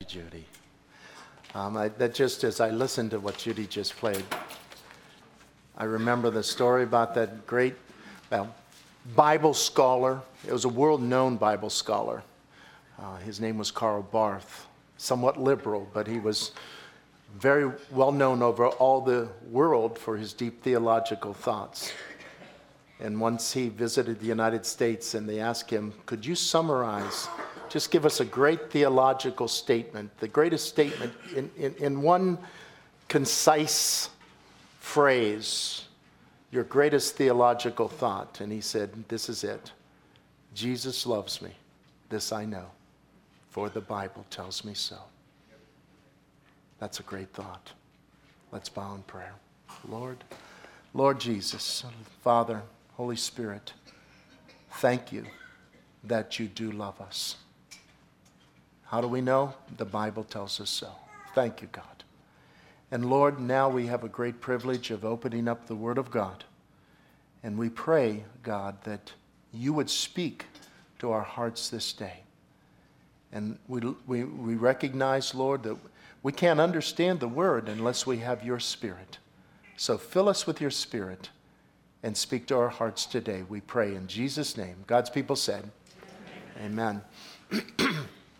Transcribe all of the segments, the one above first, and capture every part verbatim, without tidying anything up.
Judy. Um, I, that just as I listened to what Judy just played, I remember the story about that great well, Bible scholar. It was a world-known Bible scholar. Uh, his name was Karl Barth, somewhat liberal, but he was very well known over all the world for his deep theological thoughts. And once he visited the United States and they asked him, could you summarize, just give us a great theological statement, the greatest statement in, in, in one concise phrase, your greatest theological thought. And he said, this is it. Jesus loves me. This I know, for the Bible tells me so. That's a great thought. Let's bow in prayer. Lord, Lord Jesus, Father, Holy Spirit, thank you that you do love us. How do we know? The Bible tells us so. Thank you, God. And Lord, now we have a great privilege of opening up the Word of God. And we pray, God, that you would speak to our hearts this day. And we, we, we recognize, Lord, that we can't understand the Word unless we have your Spirit. So fill us with your Spirit and speak to our hearts today. We pray in Jesus' name. God's people said, amen. Amen.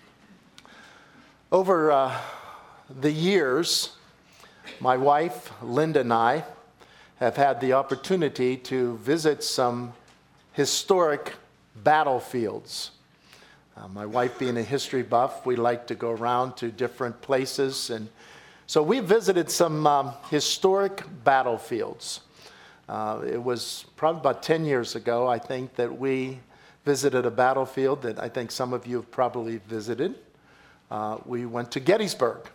Over uh, the years, my wife, Linda, and I have had the opportunity to visit some historic battlefields. Uh, my wife being a history buff, we like to go around to different places. And so we visited some um, historic battlefields. Uh, it was probably about ten years ago, I think, that we visited a battlefield that I think some of you have probably visited. Uh, we went to Gettysburg.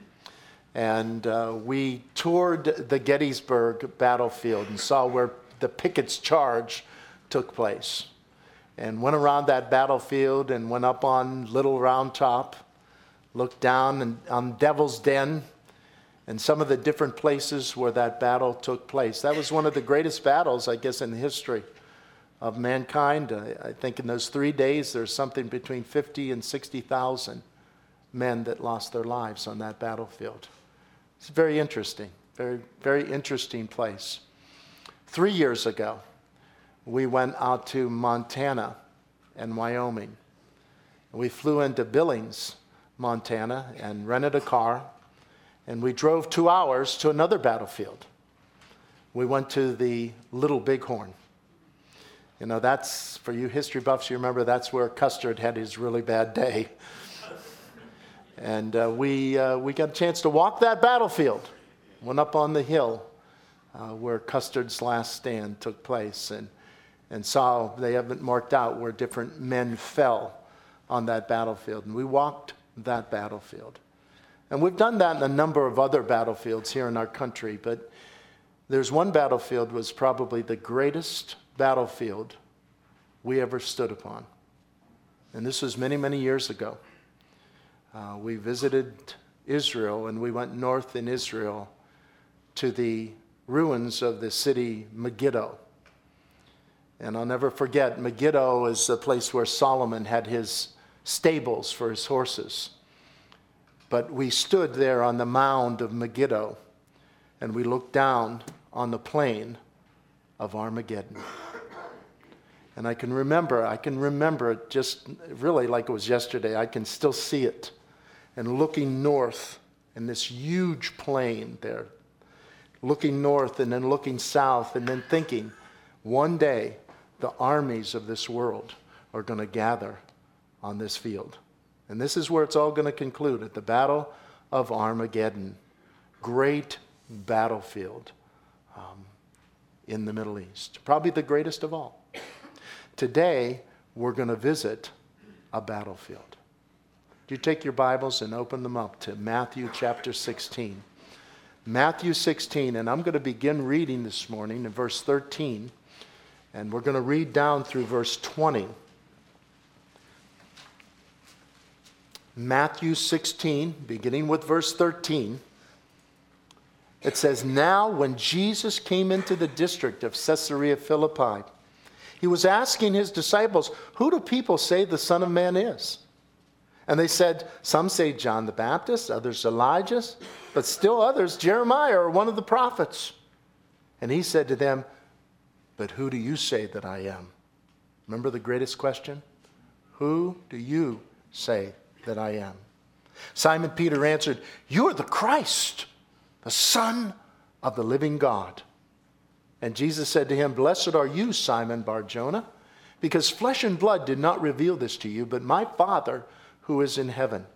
And uh, we toured the Gettysburg battlefield and saw where the Pickett's Charge took place. And went around that battlefield and went up on Little Round Top, looked down and, on Devil's Den, and some of the different places where that battle took place. That was one of the greatest battles, I guess, in the history of mankind. I, I think in those three days, there's something between fifty and sixty thousand men that lost their lives on that battlefield. It's very interesting, very, very interesting place. Three years ago, we went out to Montana and Wyoming. We flew into Billings, Montana, and rented a car, and we drove two hours to another battlefield. We went to the Little Bighorn. You know, that's, for you history buffs, you remember that's where Custer had his really bad day. And uh, we uh, we got a chance to walk that battlefield. Went up on the hill uh, where Custer's last stand took place, and and saw, they haven't marked out where different men fell on that battlefield. And we walked that battlefield. And we've done that in a number of other battlefields here in our country, but there's one battlefield was probably the greatest battlefield we ever stood upon. And this was many, many years ago. Uh, we visited Israel, and we went north in Israel to the ruins of the city Megiddo. And I'll never forget, Megiddo is the place where Solomon had his stables for his horses. But we stood there on the mound of Megiddo, and we looked down on the plain of Armageddon. And I can remember, I can remember it just really like it was yesterday. I can still see it. And looking north in this huge plain there, looking north and then looking south and then thinking, one day the armies of this world are going to gather on this field. And this is where it's all going to conclude, at the Battle of Armageddon. Great battlefield um, in the Middle East. Probably the greatest of all. Today, we're going to visit a battlefield. Do you take your Bibles and open them up to Matthew chapter sixteen. Matthew sixteen, and I'm going to begin reading this morning in verse thirteen, and we're going to read down through verse twenty. Matthew sixteen, beginning with verse thirteen, it says, "Now when Jesus came into the district of Caesarea Philippi, he was asking his disciples, 'Who do people say the Son of Man is?' And they said, some say John the Baptist, others Elijah, but still others Jeremiah or one of the prophets. And he said to them, but who do you say that I am? Remember the greatest question? Who do you say that I am? Simon Peter answered, you are the Christ, the Son of the living God. And Jesus said to him, blessed are you, Simon Bar-Jonah, because flesh and blood did not reveal this to you, but my Father who is in heaven.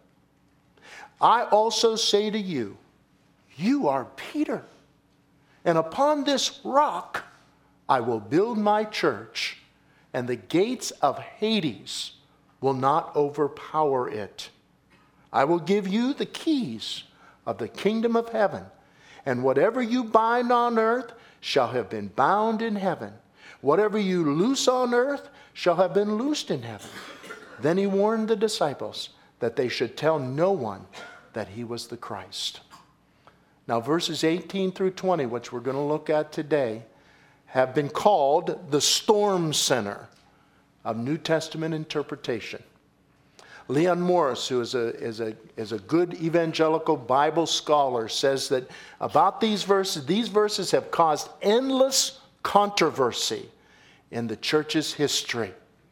I also say to you, you are Peter, and upon this rock I will build my church, and the gates of Hades will not overpower it. I will give you the keys of the kingdom of heaven, and whatever you bind on earth shall have been bound in heaven. Whatever you loose on earth shall have been loosed in heaven. Then he warned the disciples that they should tell no one that he was the Christ. Now, verses eighteen through twenty, which we're going to look at today, have been called the storm center of New Testament interpretation. Leon Morris, who is a, is a, is a good evangelical Bible scholar, says that about these verses, these verses have caused endless controversy in the church's history.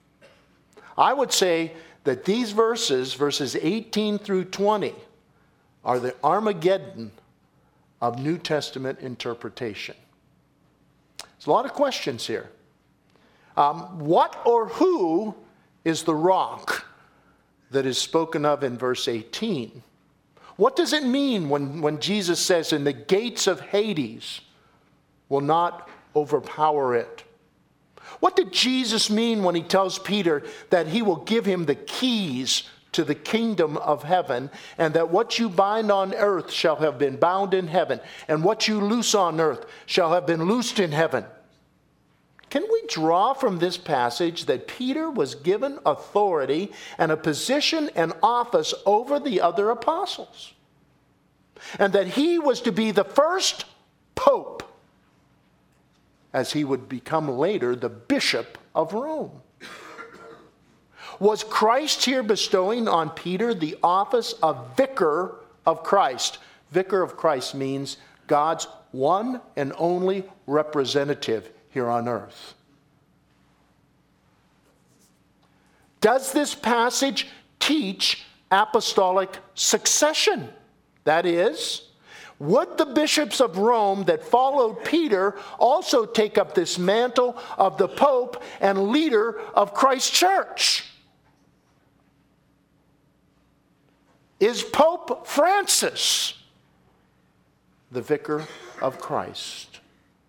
I would say that these verses, verses eighteen through twenty, are the Armageddon of New Testament interpretation. There's a lot of questions here. Um, what or who is the rock that is spoken of in verse eighteen? What does it mean when, when Jesus says, and the gates of Hades will not overpower it? What did Jesus mean when he tells Peter that he will give him the keys to the kingdom of heaven, and that what you bind on earth shall have been bound in heaven, and what you loose on earth shall have been loosed in heaven? Can we draw from this passage that Peter was given authority and a position and office over the other apostles, and that he was to be the first pope, as he would become later the bishop of Rome? Was Christ here bestowing on Peter the office of vicar of Christ? Vicar of Christ means God's one and only representative here on earth. Does this passage teach apostolic succession? That is, would the bishops of Rome that followed Peter also take up this mantle of the Pope and leader of Christ's church? Is Pope Francis the vicar of Christ?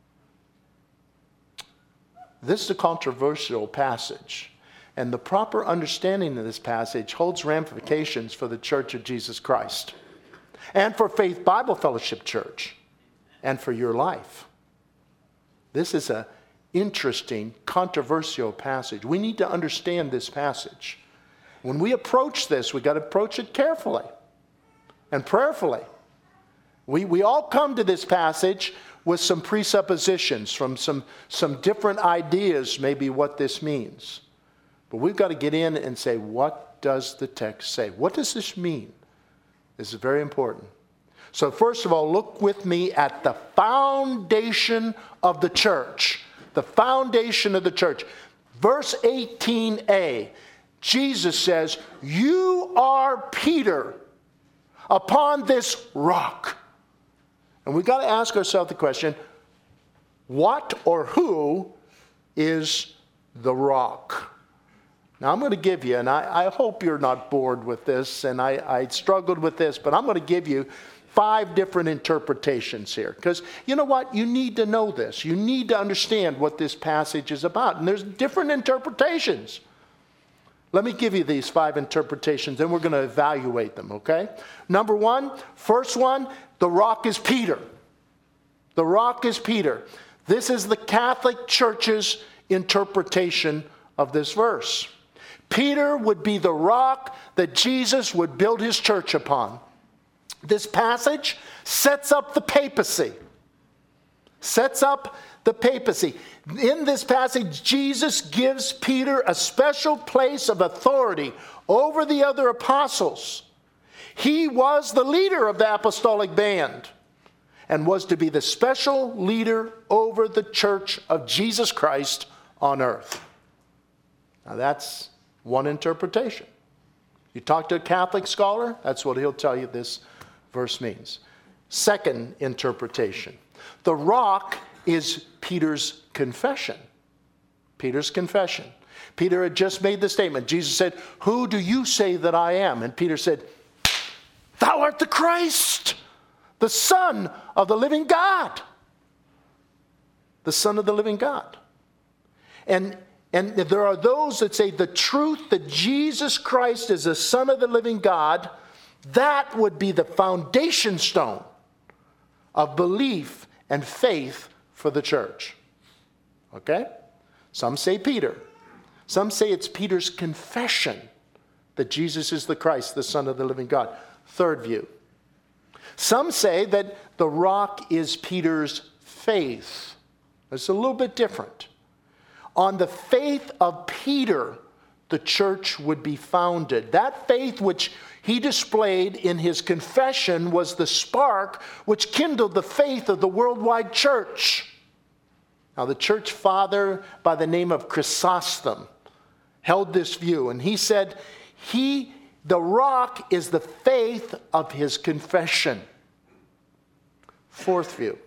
This is a controversial passage, and the proper understanding of this passage holds ramifications for the Church of Jesus Christ, and for Faith Bible Fellowship Church, and for your life. This is an interesting, controversial passage. We need to understand this passage. When we approach this, we've got to approach it carefully and prayerfully. We, we all come to this passage with some presuppositions, from some, some different ideas, maybe what this means. But we've got to get in and say, what does the text say? What does this mean? This is very important. So first of all, look with me at the foundation of the church. The foundation of the church. Verse eighteen a. Jesus says, you are Peter, upon this rock. And we've got to ask ourselves the question, what or who is the rock? Now I'm going to give you, and I, I hope you're not bored with this, and I, I struggled with this, but I'm going to give you five different interpretations here. Because you know what? You need to know this. You need to understand what this passage is about. And there's different interpretations. Let me give you these five interpretations, and we're going to evaluate them, okay? Number one, first one, the rock is Peter. The rock is Peter. This is the Catholic Church's interpretation of this verse. Peter would be the rock that Jesus would build his church upon. This passage sets up the papacy, sets up the papacy. In this passage, Jesus gives Peter a special place of authority over the other apostles. He was the leader of the apostolic band and was to be the special leader over the church of Jesus Christ on earth. Now that's one interpretation. You talk to a Catholic scholar, that's what he'll tell you this verse means. Second interpretation. The rock is Peter's confession. Peter's confession. Peter had just made the statement. Jesus said, "Who do you say that I am?" And Peter said, "Thou art the Christ, the Son of the living God." The Son of the living God. And, and there are those that say the truth that Jesus Christ is the Son of the living God, that would be the foundation stone of belief and faith for the church. Okay? Some say Peter. Some say it's Peter's confession that Jesus is the Christ, the Son of the living God. Third view. Some say that the rock is Peter's faith. It's a little bit different. On the faith of Peter, the church would be founded. That faith which he displayed in his confession was the spark which kindled the faith of the worldwide church. Now, the church father by the name of Chrysostom held this view, and he said, he, the rock is the faith of his confession. Fourth view.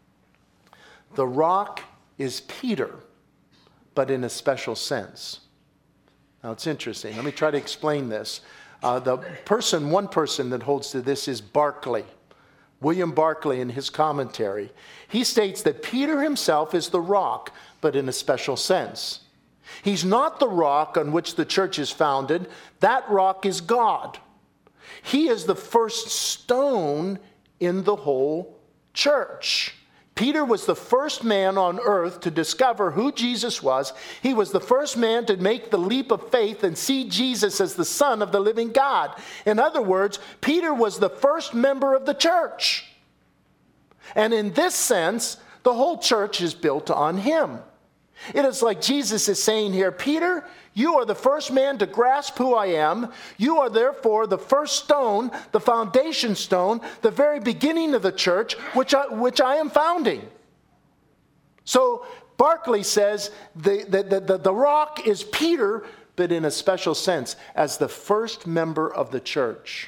The rock is Peter, but in a special sense. Now, it's interesting. Let me try to explain this. Uh, the person, one person that holds to this is Barclay. William Barclay, in his commentary, he states that Peter himself is the rock, but in a special sense. He's not the rock on which the church is founded. That rock is God. He is the first stone in the whole church. Peter was the first man on earth to discover who Jesus was. He was the first man to make the leap of faith and see Jesus as the Son of the living God. In other words, Peter was the first member of the church. And in this sense, the whole church is built on him. It is like Jesus is saying here, Peter, you are the first man to grasp who I am. You are therefore the first stone, the foundation stone, the very beginning of the church, which I, which I am founding. So Barclay says the, the, the, the rock is Peter, but in a special sense, as the first member of the church.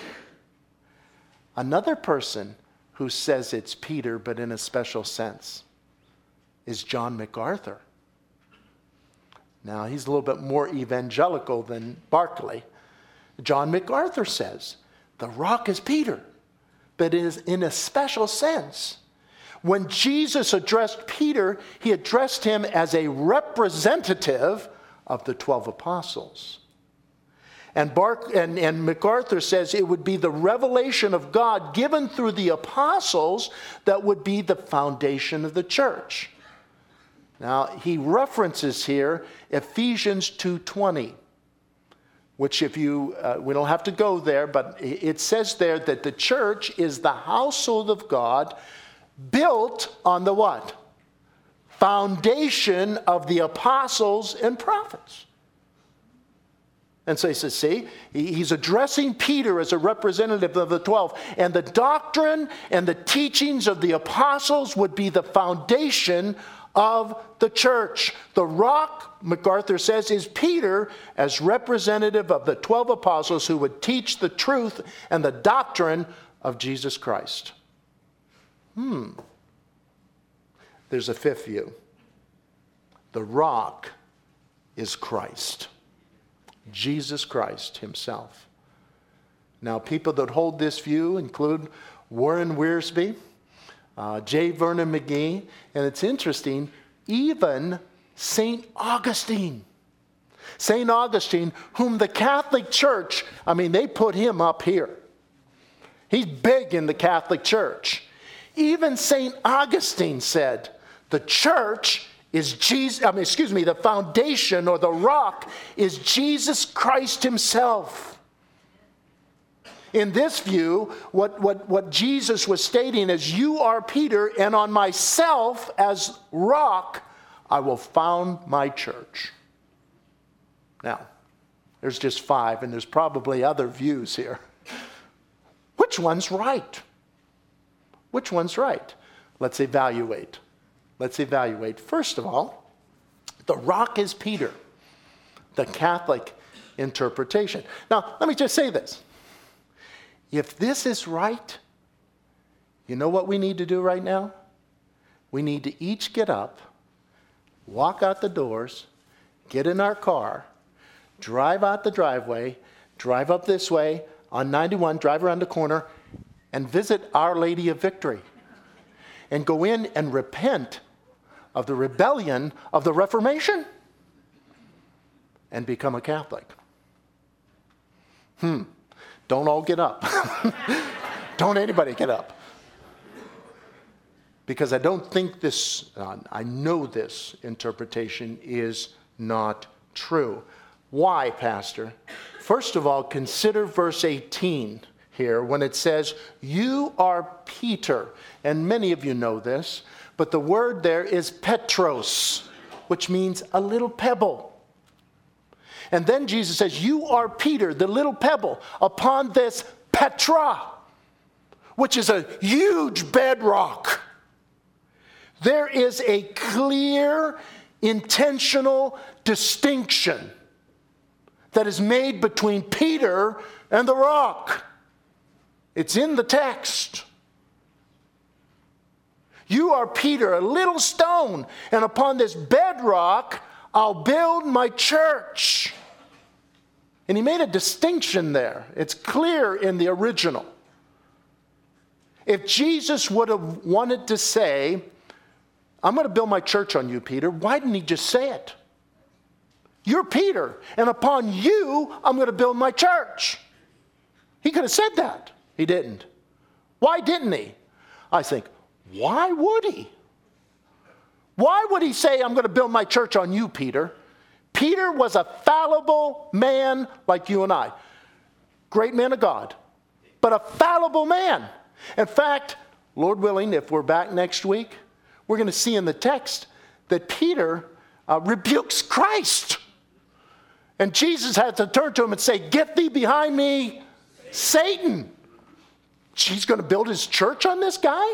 Another person who says it's Peter, but in a special sense, is John MacArthur. Now, he's a little bit more evangelical than Barclay. John MacArthur says, the rock is Peter, but it is in a special sense. When Jesus addressed Peter, he addressed him as a representative of the twelve apostles. And, Barc- and, and MacArthur says it would be the revelation of God given through the apostles that would be the foundation of the church. Now, he references here Ephesians two twenty, which if you, uh, we don't have to go there, but it says there that the church is the household of God built on the what? Foundation of the apostles and prophets. And so he says, see, he's addressing Peter as a representative of the twelve. And the doctrine and the teachings of the apostles would be the foundation of the church. The rock, MacArthur says, is Peter as representative of the twelve apostles who would teach the truth and the doctrine of Jesus Christ. Hmm. There's a fifth view. The rock is Christ. Jesus Christ himself. Now, people that hold this view include Warren Wiersbe, uh, J. Vernon McGee, and it's interesting, even Saint Augustine. Saint Augustine, whom the Catholic Church, I mean, they put him up here. He's big in the Catholic Church. Even Saint Augustine said, the church is Jesus, I mean, excuse me, the foundation or the rock is Jesus Christ himself. in this view, what, what, what Jesus was stating is, you are Peter, and on myself as rock, I will found my church. Now, there's just five, and there's probably other views here. Which one's right? Which one's right? Let's evaluate. Let's evaluate. First of all, the rock is Peter, the Catholic interpretation. Now, let me just say this. If this is right, you know what we need to do right now? We need to each get up, walk out the doors, get in our car, drive out the driveway, drive up this way on ninety-one, drive around the corner, and visit Our Lady of Victory. And go in and repent of the rebellion of the Reformation and become a Catholic. Hmm. Don't all get up. Don't anybody get up. Because I don't think this, uh, I know this interpretation is not true. Why, Pastor? First of all, consider verse eighteen here when it says, you are Peter. And many of you know this, but the word there is Petros, which means a little pebble. And then Jesus says, you are Peter, the little pebble, upon this Petra, which is a huge bedrock. There is a clear, intentional distinction that is made between Peter and the rock. It's in the text. You are Peter, a little stone, and upon this bedrock I'll build my church. And he made a distinction there. It's clear in the original. If Jesus would have wanted to say, I'm going to build my church on you, Peter, why didn't he just say it? You're Peter, and upon you I'm going to build my church. He could have said that. He didn't. Why didn't he? I think, why would he? Why would he say, I'm going to build my church on you, Peter? Peter was a fallible man like you and I. Great man of God, but a fallible man. In fact, Lord willing, if we're back next week, we're going to see in the text that Peter uh, rebukes Christ. And Jesus had to turn to him and say, get thee behind me, Satan. He's going to build his church on this guy?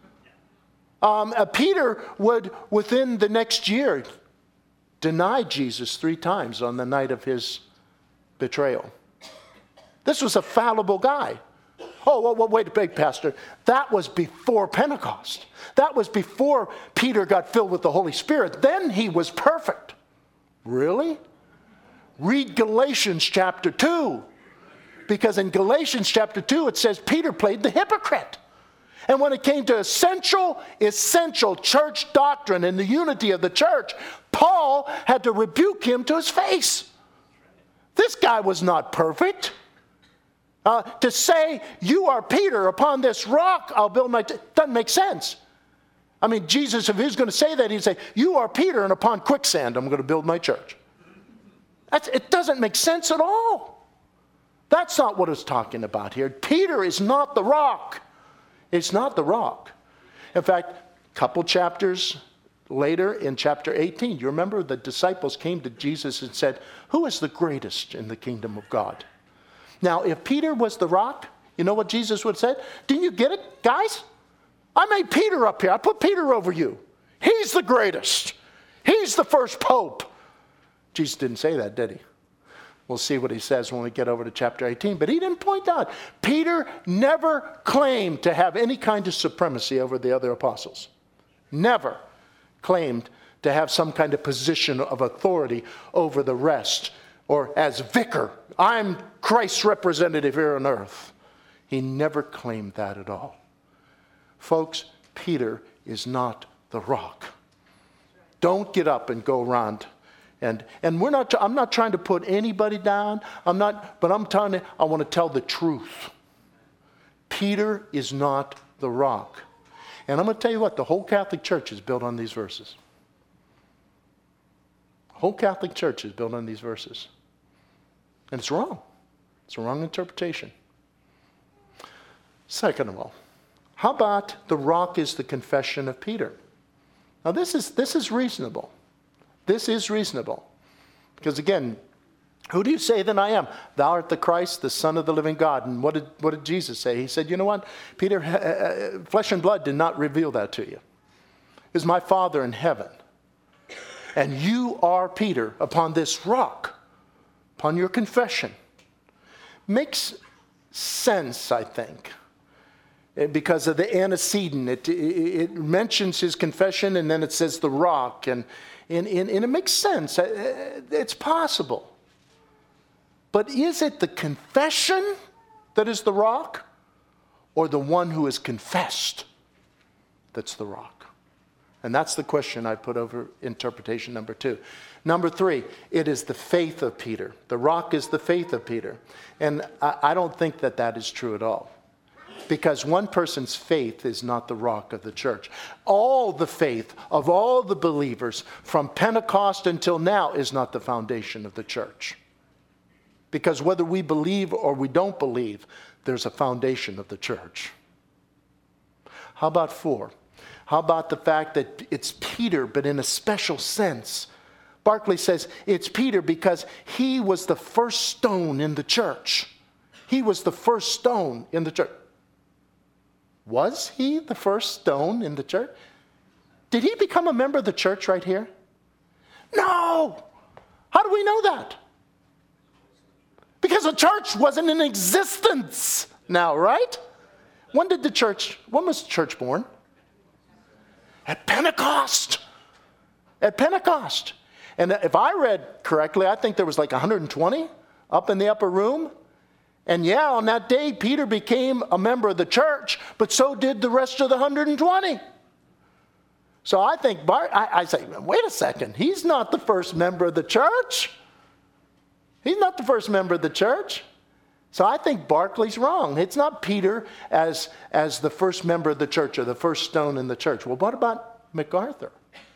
Um, uh, Peter would, within the next year, deny Jesus three times on the night of his betrayal. This was a fallible guy. Oh, well, well, wait a minute, Pastor. That was before Pentecost. That was before Peter got filled with the Holy Spirit. Then he was perfect. Really? Read Galatians chapter two. Because in Galatians chapter two, it says Peter played the hypocrite. And when it came to essential, essential church doctrine and the unity of the church, Paul had to rebuke him to his face. This guy was not perfect. Uh, to say, you are Peter, upon this rock I'll build my... T-, doesn't make sense. I mean, Jesus, if he was going to say that, he'd say, you are Peter, and upon quicksand I'm going to build my church. That's, it doesn't make sense at all. That's not what it's talking about here. Peter is not the rock. It's not the rock. In fact, a couple chapters later in chapter eighteen, you remember the disciples came to Jesus and said, who is the greatest in the kingdom of God? Now, if Peter was the rock, you know what Jesus would have said? Didn't you get it, guys? I made Peter up here. I put Peter over you. He's the greatest. He's the first pope. Jesus didn't say that, did he? We'll see what he says when we get over to chapter eighteen. But he didn't point out. Peter never claimed to have any kind of supremacy over the other apostles. Never claimed to have some kind of position of authority over the rest. Or as vicar, I'm Christ's representative here on earth. He never claimed that at all. Folks, Peter is not the rock. Don't get up and go around. And and we're not. I'm not trying to put anybody down. I'm not. But I'm telling you, I want to tell the truth. Peter is not the rock. And I'm going to tell you what. The whole Catholic Church is built on these verses. The whole Catholic Church is built on these verses. And it's wrong. It's a wrong interpretation. Second of all, how about the rock is the confession of Peter? Now this is this is reasonable. This is reasonable. Because again, who do you say that I am? Thou art the Christ, the Son of the living God. And what did, what did Jesus say? He said, you know what? Peter, uh, flesh and blood did not reveal that to you. It was my Father in heaven. And you are Peter upon this rock, upon your confession. Makes sense, I think. Because of the antecedent, it, it, it mentions his confession and then it says the rock. And, and, and, and it makes sense. It's possible. But is it the confession that is the rock or the one who is confessed that's the rock? And that's the question I put over interpretation number two. Number three, it is the faith of Peter. The rock is the faith of Peter. And I, I don't think that that is true at all. Because one person's faith is not the rock of the church. All the faith of all the believers from Pentecost until now is not the foundation of the church. Because whether we believe or we don't believe, there's a foundation of the church. How about four? How about the fact that it's Peter, but in a special sense? Barclay says it's Peter because he was the first stone in the church. He was the first stone in the church. Was he the first stone in the church? Did he become a member of the church right here? No! How do we know that? Because the church wasn't in existence now, right? When did the church, when was the church born? At Pentecost. At Pentecost. And if I read correctly, I think there was like one hundred twenty up in the upper room. And yeah, on that day, Peter became a member of the church, but so did the rest of the one hundred twenty. So I think, Bar- I, I say, wait a second, he's not the first member of the church. He's not the first member of the church. So I think Barclay's wrong. It's not Peter as, as the first member of the church or the first stone in the church. Well, what about MacArthur?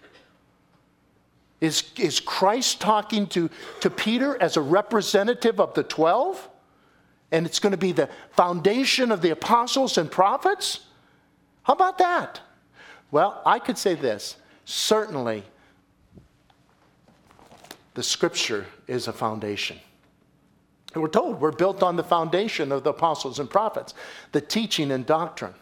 Is, is Christ talking to, to Peter as a representative of the twelve? And it's going to be the foundation of the apostles and prophets? How about that? Well, I could say this. Certainly, the Scripture is a foundation. And we're told we're built on the foundation of the apostles and prophets, the teaching and doctrine.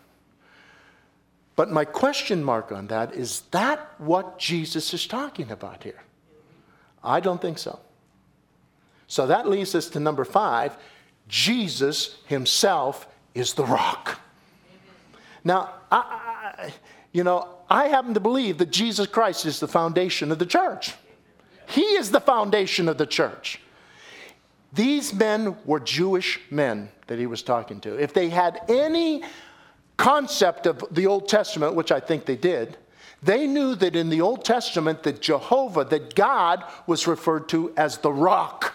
But my question mark on that, is that what Jesus is talking about here? I don't think so. So that leads us to number five. Jesus himself is the rock. Now, I, I, you know, I happen to believe that Jesus Christ is the foundation of the church. He is the foundation of the church. These men were Jewish men that he was talking to. If they had any concept of the Old Testament, which I think they did, they knew that in the Old Testament that Jehovah, that God was referred to as the rock.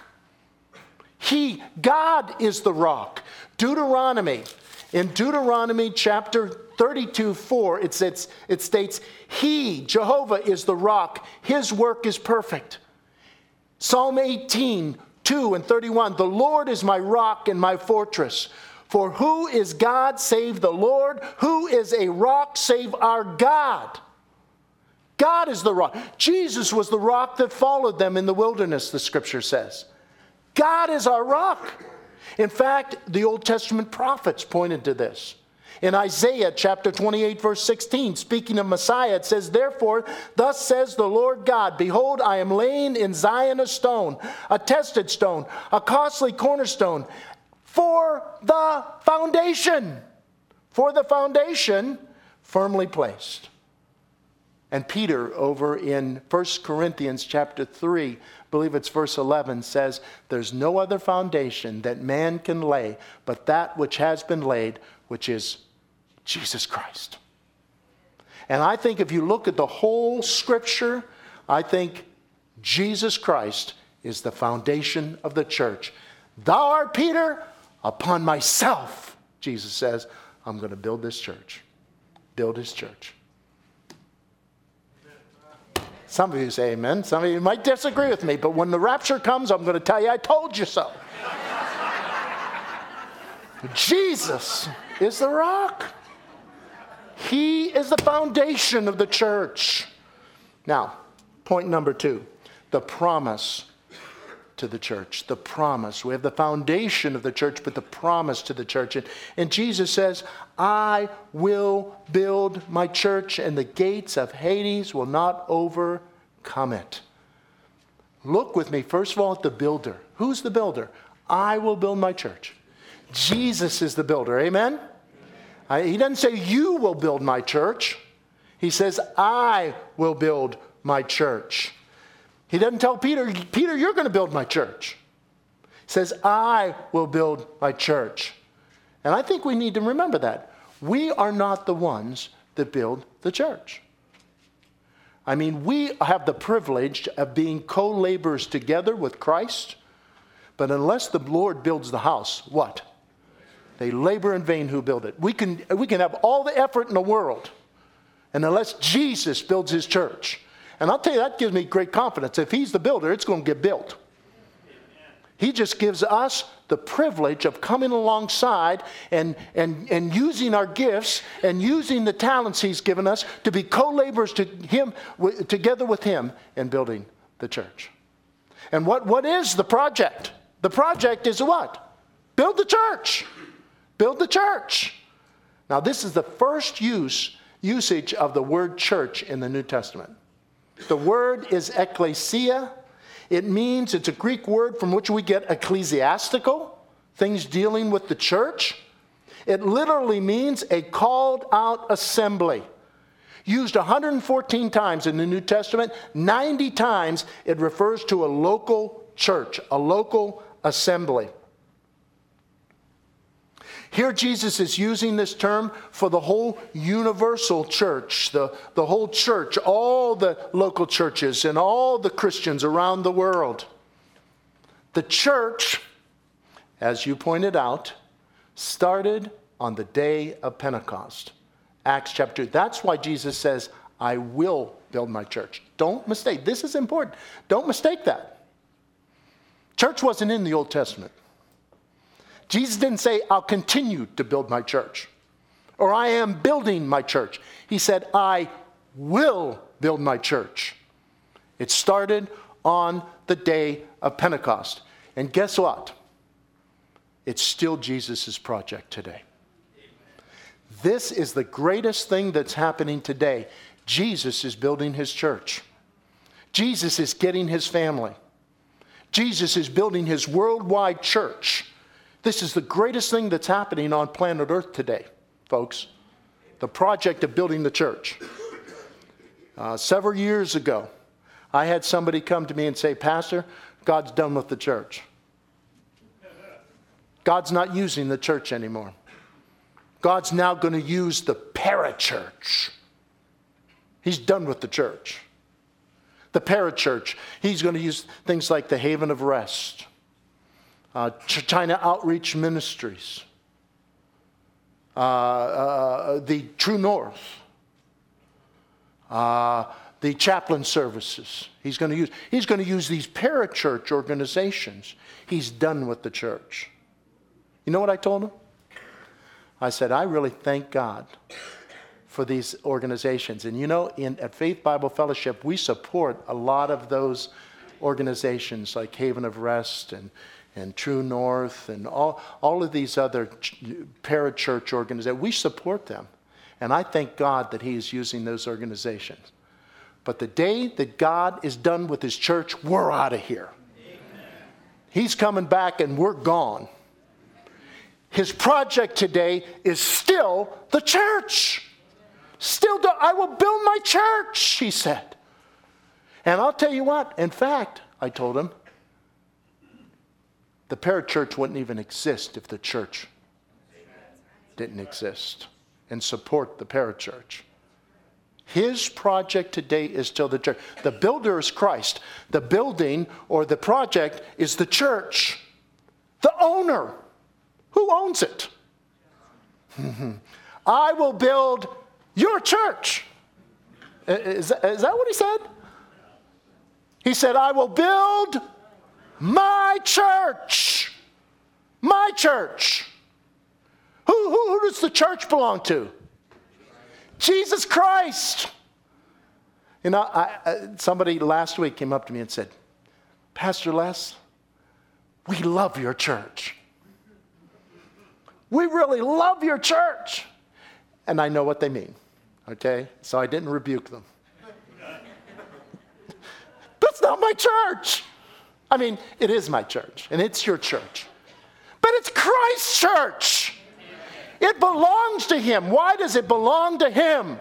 He, God is the rock. Deuteronomy, in Deuteronomy chapter thirty-two, four, it says, it states, He, Jehovah, is the rock. His work is perfect. Psalm eighteen, two and thirty-one, the Lord is my rock and my fortress. For who is God save the Lord? Who is a rock save our God? God is the rock. Jesus was the rock that followed them in the wilderness, the scripture says. God is our rock. In fact, the Old Testament prophets pointed to this. In Isaiah chapter twenty-eight, verse sixteen, speaking of Messiah, it says, Therefore, thus says the Lord God, Behold, I am laying in Zion a stone, a tested stone, a costly cornerstone, for the foundation, for the foundation firmly placed. And Peter, over in First Corinthians chapter three, I believe it's verse eleven, says, There's no other foundation that man can lay but that which has been laid, which is Jesus Christ. And I think if you look at the whole scripture, I think Jesus Christ is the foundation of the church. Thou art Peter, upon myself, Jesus says, I'm going to build this church. Build his church. Some of you say amen. Some of you might disagree with me, but when the rapture comes, I'm going to tell you I told you so. Jesus is the rock. He is the foundation of the church. Now, point number two, the promise to the church. The promise. We have the foundation of the church, but the promise to the church. And, and Jesus says, I will build my church, and the gates of Hades will not overcome it. Look with me, first of all, at the builder. Who's the builder? I will build my church. Jesus is the builder. Amen? I, he doesn't say, you will build my church. He says, I will build my church. He doesn't tell Peter, Peter, you're going to build my church. He says, I will build my church. And I think we need to remember that. We are not the ones that build the church. I mean, we have the privilege of being co-laborers together with Christ. But unless the Lord builds the house, what? They labor in vain who build it. We can, we can have all the effort in the world. And unless Jesus builds his church. And I'll tell you, that gives me great confidence. If he's the builder, it's going to get built. He just gives us the privilege of coming alongside and, and, and using our gifts and using the talents he's given us to be co-laborers to him, w- together with him in building the church. And what, what is the project? The project is what? Build the church. Build the church. Now, this is the first use usage of the word church in the New Testament. The word is ekklesia. It means, it's a Greek word from which we get ecclesiastical, things dealing with the church. It literally means a called out assembly. Used one hundred fourteen times in the New Testament, ninety times it refers to a local church, a local assembly. Here Jesus is using this term for the whole universal church, the, the whole church, all the local churches and all the Christians around the world. The church, as you pointed out, started on the day of Pentecost. Acts chapter two. That's why Jesus says, I will build my church. Don't mistake. This is important. Don't mistake that. Church wasn't in the Old Testament. Jesus didn't say, I'll continue to build my church, or I am building my church. He said, I will build my church. It started on the day of Pentecost. And guess what? It's still Jesus' project today. This is the greatest thing that's happening today. Jesus is building his church. Jesus is getting his family. Jesus is building his worldwide church. This is the greatest thing that's happening on planet Earth today, folks. The project of building the church. Uh, several years ago, I had somebody come to me and say, Pastor, God's done with the church. God's not using the church anymore. God's now going to use the parachurch. He's done with the church. The parachurch. He's going to use things like the Haven of Rest. Uh, China Outreach Ministries, uh, uh, the True North, uh, the chaplain services. He's going to use. He's going to use these parachurch organizations. He's done with the church. You know what I told him? I said, I really thank God for these organizations. And you know, in at Faith Bible Fellowship, we support a lot of those organizations like Haven of Rest and. and True North, and all, all of these other ch- parachurch organizations. We support them. And I thank God that he is using those organizations. But the day that God is done with his church, we're out of here. Amen. He's coming back and we're gone. His project today is still the church. Still, do, I will build my church, he said. And I'll tell you what, in fact, I told him, the parachurch wouldn't even exist if the church didn't exist and support the parachurch. His project today is still the church. The builder is Christ. The building or the project is the church. The owner. Who owns it? I will build your church. Is that, is that what he said? He said, I will build my church. My church. Who who, who, who does the church belong to? Jesus Christ. You know, I, I, somebody last week came up to me and said, Pastor Les, we love your church. We really love your church. And I know what they mean, okay? So I didn't rebuke them. That's not my church. I mean, it is my church, and it's your church. But it's Christ's church. It belongs to him. Why does it belong to him?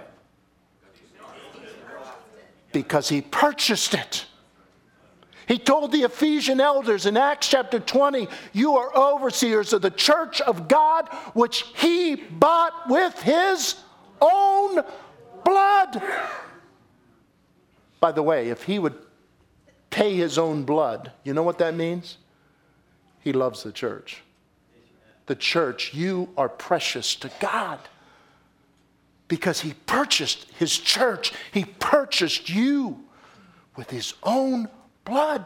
Because he purchased it. He told the Ephesian elders in Acts chapter twenty, you are overseers of the church of God, which he bought with his own blood. By the way, if he would pay his own blood, you know what that means? He loves the church. The church, you are precious to God. Because he purchased his church. He purchased you with his own blood.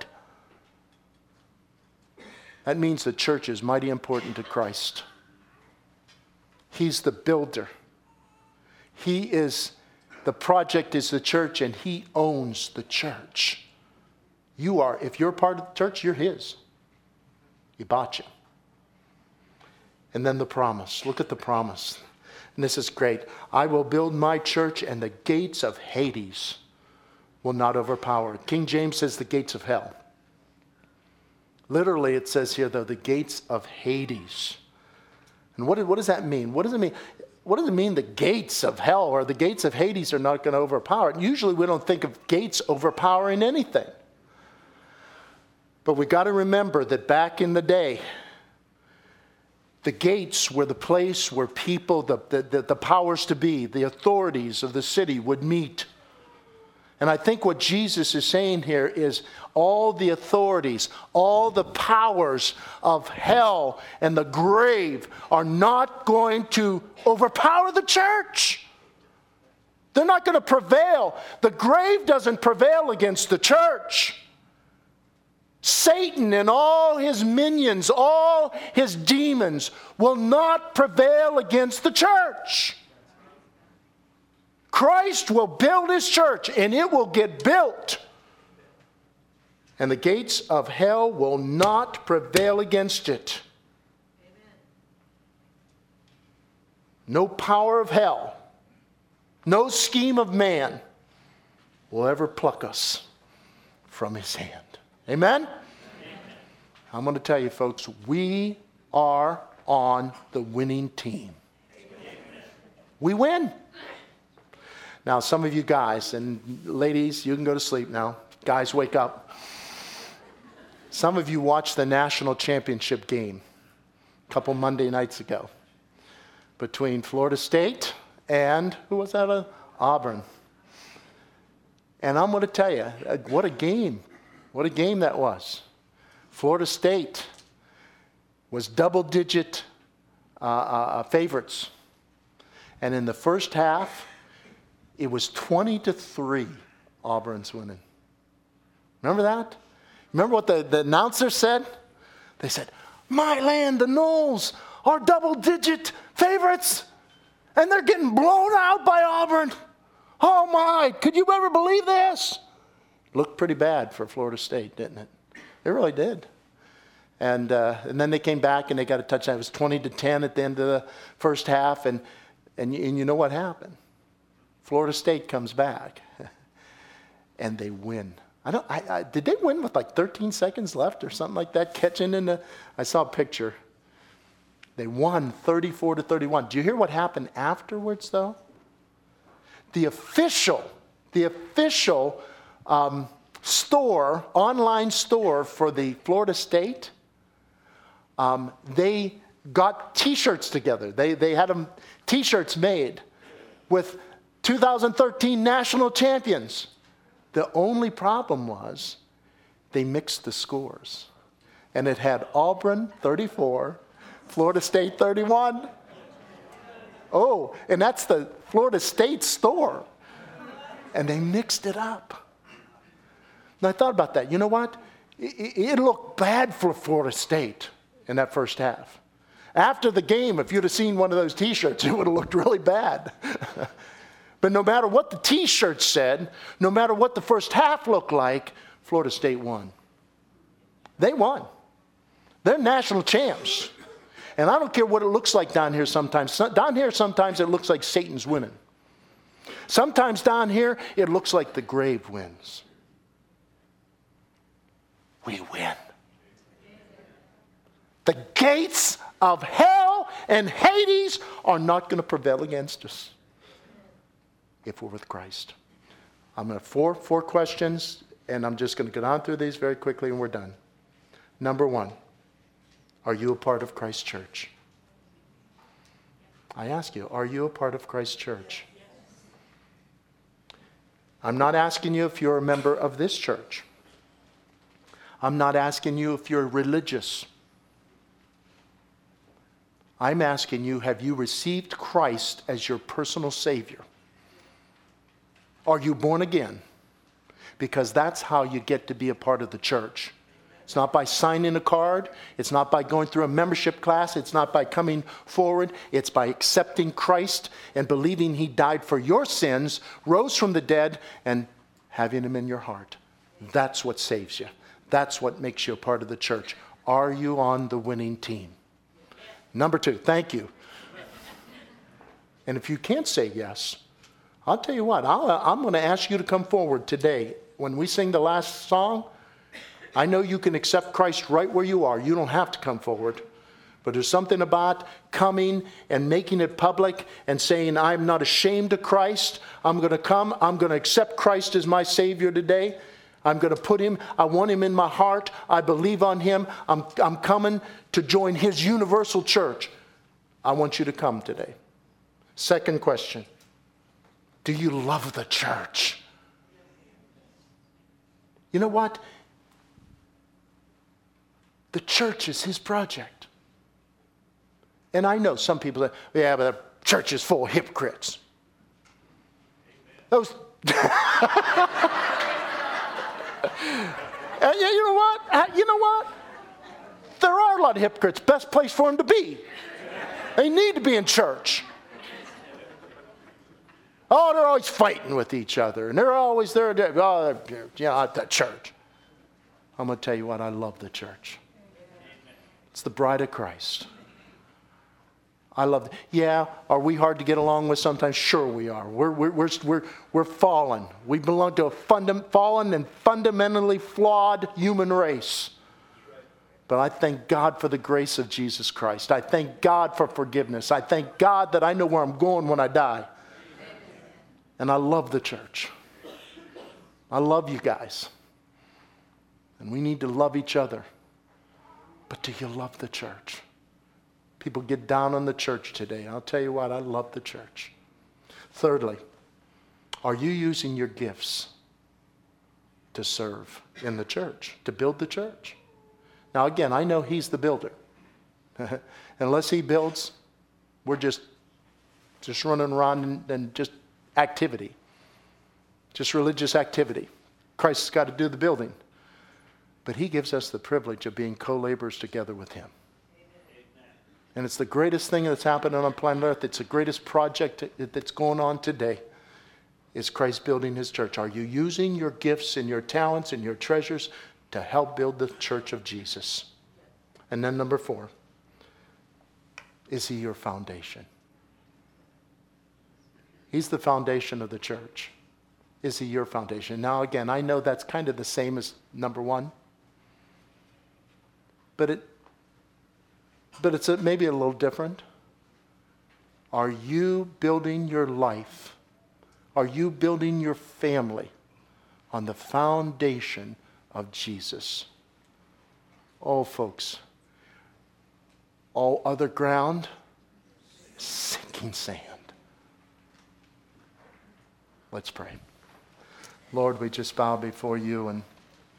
That means the church is mighty important to Christ. He's the builder. He is, the project is the church, and he owns the church. You are, if you're part of the church, you're his. He bought you. And then the promise. Look at the promise. And this is great. I will build my church, and the gates of Hades will not overpower it. King James says the gates of hell. Literally, it says here, though, the gates of Hades. And what, what does that mean? What does it mean? What does it mean the gates of hell or the gates of Hades are not going to overpower it? Usually we don't think of gates overpowering anything. But we got to remember that back in the day, the gates were the place where people, the, the, the powers to be, the authorities of the city would meet. And I think what Jesus is saying here is all the authorities, all the powers of hell and the grave are not going to overpower the church. They're not going to prevail. The grave doesn't prevail against the church. Satan and all his minions, all his demons will not prevail against the church. Christ will build his church, and it will get built. And the gates of hell will not prevail against it. Amen. No power of hell, no scheme of man will ever pluck us from his hand. Amen? Amen? I'm going to tell you, folks, we are on the winning team. Amen. We win. Now, some of you guys and ladies, you can go to sleep now. Guys, wake up. Some of you watched the national championship game a couple Monday nights ago between Florida State and, who was that? Uh, Auburn. And I'm going to tell you, what a game. What a game that was. Florida State was double-digit uh, uh, favorites. And in the first half, it was twenty to three, Auburn's winning. Remember that? Remember what the, the announcer said? They said, my land, the Noles are double-digit favorites, and they're getting blown out by Auburn. Oh my, could you ever believe this? Looked pretty bad for Florida State, didn't it? It really did. And uh, and then they came back and they got a touchdown. It was twenty to ten at the end of the first half, and and, and you know what happened? Florida State comes back, and they win. I don't. I, I, did they win with like thirteen seconds left or something like that? Catching in the, I saw a picture. They won thirty-four to thirty-one. Do you hear what happened afterwards, though? The official, the official um, store, online store for the Florida State, um, they got T-shirts together. They they had them T-shirts made with two thousand thirteen national champions. The only problem was they mixed the scores. And it had Auburn thirty-four, Florida State thirty-one. Oh, and that's the Florida State store. And they mixed it up. And I thought about that. You know what? It, it looked bad for Florida State in that first half. After the game, if you'd have seen one of those T-shirts, it would have looked really bad. But no matter what the T-shirt said, no matter what the first half looked like, Florida State won. They won. They're national champs. And I don't care what it looks like down here sometimes. Down here sometimes it looks like Satan's winning. Sometimes down here it looks like the grave wins. We win. The gates of hell and Hades are not going to prevail against us if we're with Christ. I'm going to have four, four questions, and I'm just going to get on through these very quickly, and we're done. Number one, are you a part of Christ's church? I ask you, are you a part of Christ's church? I'm not asking you if you're a member of this church. I'm not asking you if you're religious. I'm asking you, have you received Christ as your personal Savior? Are you born again? Because that's how you get to be a part of the church. It's not by signing a card. It's not by going through a membership class. It's not by coming forward. It's by accepting Christ and believing He died for your sins, rose from the dead, and having Him in your heart. That's what saves you. That's what makes you a part of the church. Are you on the winning team? Number two, thank you. And if you can't say yes, I'll tell you what, I'll, I'm going to ask you to come forward today. When we sing the last song, I know you can accept Christ right where you are. You don't have to come forward. But there's something about coming and making it public and saying, I'm not ashamed of Christ. I'm going to come. I'm going to accept Christ as my Savior today. I'm going to put Him, I want Him in my heart. I believe on Him. I'm, I'm coming to join His universal church. I want you to come today. Second question. Do you love the church? You know what? The church is His project. And I know some people say, yeah, but the church is full of hypocrites. Those... Uh, you know what? Uh, you know what? There are a lot of hypocrites. Best place for them to be. They need to be in church. Oh, they're always fighting with each other. And they're always there. Oh, they're, you know, at the church. I'm going to tell you what. I love the church. It's the bride of Christ. I love it. Yeah, are we hard to get along with sometimes? Sure we are. We're, we're, we're, we're, we're fallen. We belong to a funda- fallen and fundamentally flawed human race. But I thank God for the grace of Jesus Christ. I thank God for forgiveness. I thank God that I know where I'm going when I die. And I love the church. I love you guys. And we need to love each other. But do you love the church? People get down on the church today. I'll tell you what, I love the church. Thirdly, are you using your gifts to serve in the church, to build the church? Now again, I know He's the builder. Unless He builds, we're just, just running around and, and just activity. Just religious activity. Christ's got to do the building. But He gives us the privilege of being co-laborers together with Him. And it's the greatest thing that's happening on planet Earth. It's the greatest project that's going on today. Is Christ building His church? Are you using your gifts and your talents and your treasures to help build the church of Jesus? And then number four, is He your foundation? He's the foundation of the church. Is He your foundation? Now again, I know that's kind of the same as number one. But it But it's a, maybe a little different. Are you building your life? Are you building your family on the foundation of Jesus? Oh, folks, all other ground, sinking sand. Let's pray. Lord, we just bow before You, and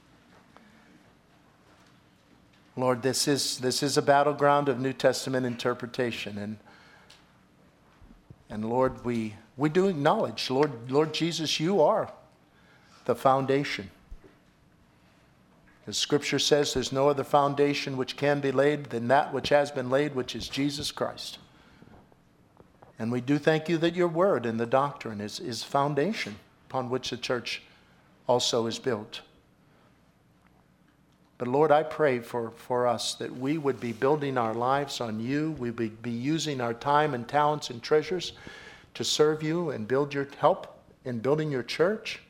Lord, this is this is a battleground of New Testament interpretation, and and Lord, we we do acknowledge, Lord, Lord Jesus, You are the foundation. As Scripture says, there's no other foundation which can be laid than that which has been laid, which is Jesus Christ. And we do thank you that your word and the doctrine is, is foundation upon which the church also is built. But Lord, I pray for, for us that we would be building our lives on you. We would be using our time and talents and treasures to serve you and build your help in building your church.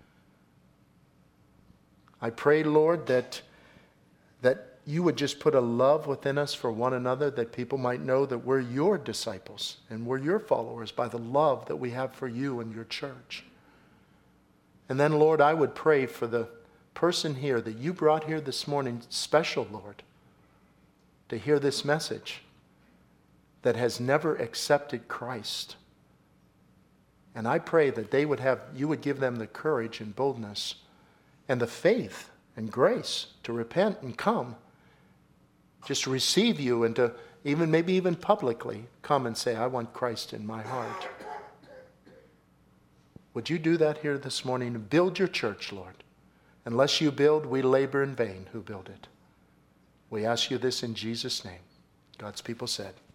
I pray, Lord, that, that you would just put a love within us for one another, that people might know that we're your disciples and we're your followers by the love that we have for you and your church. And then, Lord, I would pray for the person here that you brought here this morning, special, Lord, to hear this message, that has never accepted Christ. And I pray that they would have, you would give them the courage and boldness and the faith and grace to repent and come, just receive you, and to even, maybe even publicly come and say, I want Christ in my heart. Would you do that here this morning? Build your church, Lord. Unless you build, we labor in vain who build it. We ask you this in Jesus' name. God's people said.